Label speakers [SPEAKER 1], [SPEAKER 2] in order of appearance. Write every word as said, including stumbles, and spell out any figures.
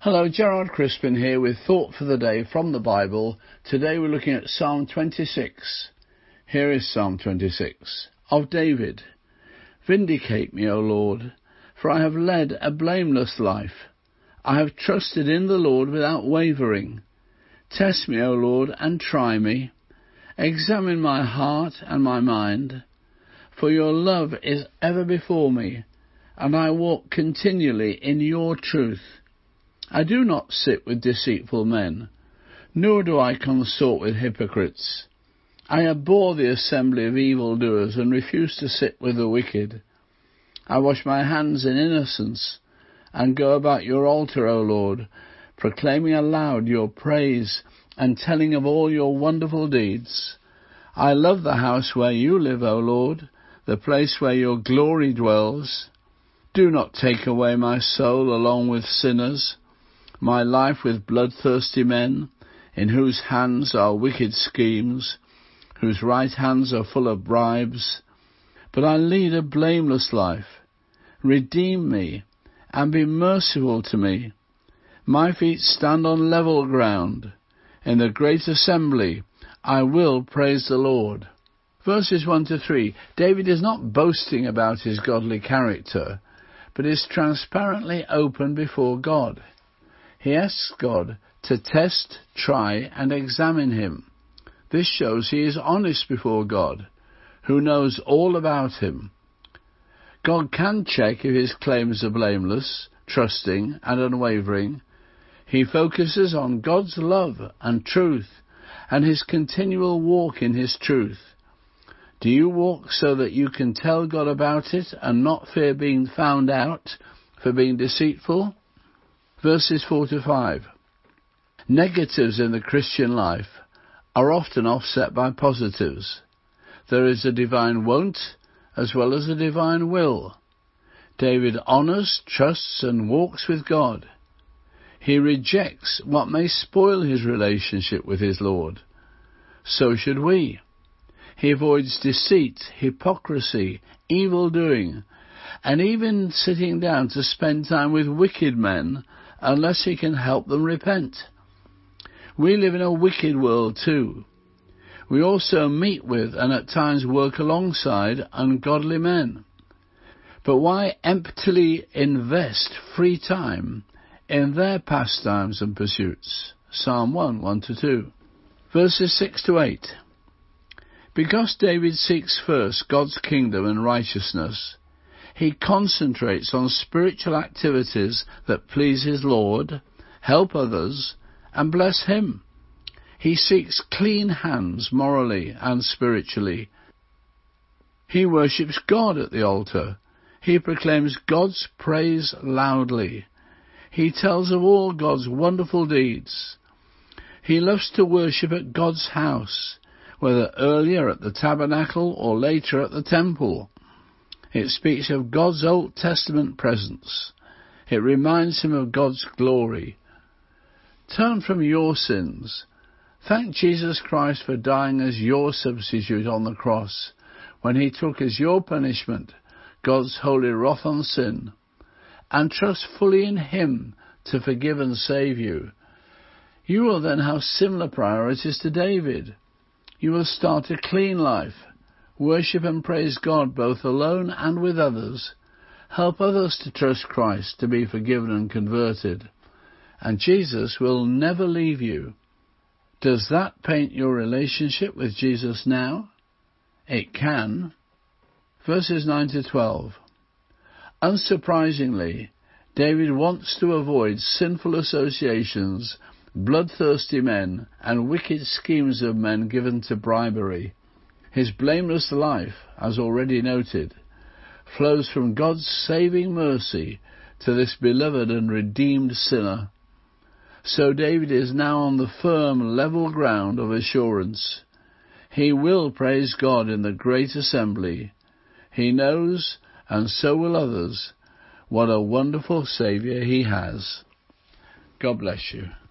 [SPEAKER 1] Hello, Gerard Crispin here with Thought for the Day from the Bible. Today we're looking at Psalm twenty-six. Here is Psalm twenty-six, of David. Vindicate me, O Lord, for I have led a blameless life. I have trusted in the Lord without wavering. Test me, O Lord, and try me. Examine my heart and my mind. For your love is ever before me, and I walk continually in your truth. I do not sit with deceitful men, nor do I consort with hypocrites. I abhor the assembly of evildoers and refuse to sit with the wicked. I wash my hands in innocence and go about your altar, O Lord, proclaiming aloud your praise and telling of all your wonderful deeds. I love the house where you live, O Lord, the place where your glory dwells. Do not take away my soul along with sinners, my life with bloodthirsty men, in whose hands are wicked schemes, whose right hands are full of bribes. But I lead a blameless life. Redeem me, and be merciful to me. My feet stand on level ground. In the great assembly I will praise the Lord. Verses one to three. David is not boasting about his godly character, but is transparently open before God. He asks God to test, try, and examine him. This shows he is honest before God, who knows all about him. God can check if his claims are blameless, trusting, and unwavering. He focuses on God's love and truth, and his continual walk in his truth. Do you walk so that you can tell God about it and not fear being found out for being deceitful? Verses four to five. Negatives in the Christian life are often offset by positives. There is a divine won't as well as a divine will. David honours, trusts, and walks with God. He rejects what may spoil his relationship with his Lord. So should we. He avoids deceit, hypocrisy, evil-doing, and even sitting down to spend time with wicked men unless he can help them repent. We live in a wicked world too. We also meet with and at times work alongside ungodly men. But why emptily invest free time in their pastimes and pursuits? Psalm one, one to two. Verses six to eight. Because David seeks first God's kingdom and righteousness, he concentrates on spiritual activities that please his Lord, help others, and bless him. He seeks clean hands morally and spiritually. He worships God at the altar. He proclaims God's praise loudly. He tells of all God's wonderful deeds. He loves to worship at God's house, whether earlier at the tabernacle or later at the temple. It speaks of God's Old Testament presence. It reminds him of God's glory. Turn from your sins. Thank Jesus Christ for dying as your substitute on the cross, when he took as your punishment God's holy wrath on sin, and trust fully in him to forgive and save you. You will then have similar priorities to David. You will start a clean life. Worship and praise God both alone and with others. Help others to trust Christ, to be forgiven and converted. And Jesus will never leave you. Does that paint your relationship with Jesus now? It can. Verses nine to twelve. Unsurprisingly, David wants to avoid sinful associations, bloodthirsty men, and wicked schemes of men given to bribery. His blameless life, as already noted, flows from God's saving mercy to this beloved and redeemed sinner. So David is now on the firm, level ground of assurance. He will praise God in the great assembly. He knows, and so will others, what a wonderful Saviour he has. God bless you.